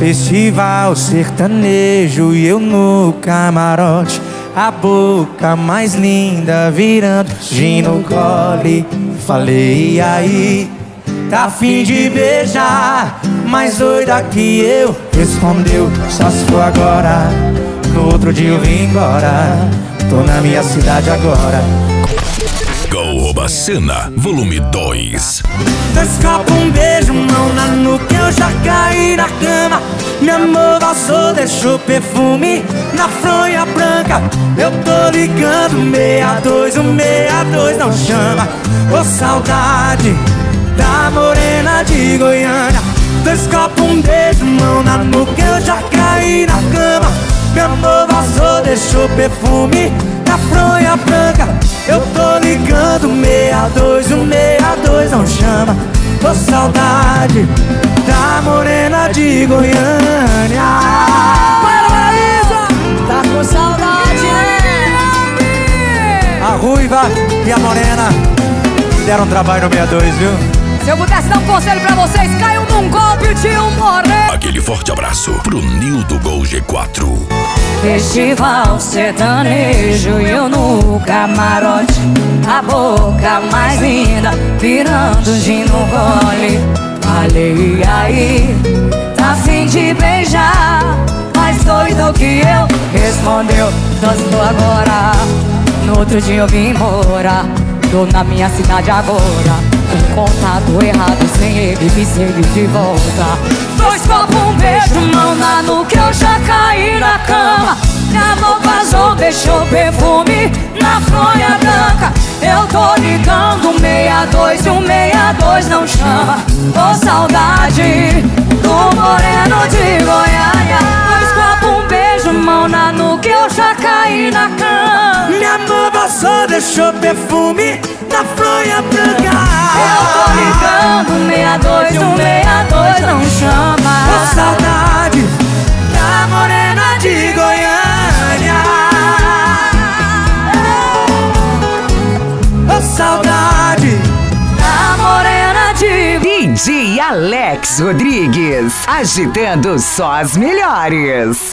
Festival sertanejo e eu no camarote, a boca mais linda virando gin no gole. Falei, e aí, tá a fim de beijar? Mais doida que eu, respondeu, só se for agora. No outro dia eu vim embora, tô na minha cidade agora. Cena, volume 2. Dois copos, um beijo, mão na nuca, eu já caí na cama. Meu amor passou, deixou perfume na fronha branca. Eu tô ligando 62, o 62 não chama. Ô saudade da morena de Goiânia. Dois copos, um beijo, mão na nuca, eu já caí na cama. Meu amor passou, deixou perfume na fronha branca. Eu tô ligando 62, o 62 não chama. Tô saudade da morena de Goiânia. Para, Isa! Tá com saudade, né? A ruiva e a morena deram trabalho no 62, viu? Se eu pudesse dar um conselho pra vocês, caiam num golpe de um morrer. Aquele forte abraço pro Nildo Gol G4. Festival sertanejo e eu no camarote, a boca mais linda virando gin no gole. Falei, e aí, tá a fim de beijar? Mais doido que eu, respondeu, só estou agora. No outro dia eu vim embora, tô na minha cidade agora. Um contato errado sem ele, me segue de volta. Dois copos, um beijo, mão na nuca, eu já caí na cama. Meu amor vazou, deixou perfume na fronha branca. Eu tô ligando 62 e o 62 não chama. Tô saudade do moreno de Goiânia. Dois copos, um beijo, mão na nuca, eu já caí na cama. Meu amor passou, deixou perfume na fronha branca. Eu tô ligando 62 e o 62 não chama. Ô saudade da morena de Goiânia. Ô saudade da morena de DJ Alex Rodrigues, agitando só as melhores.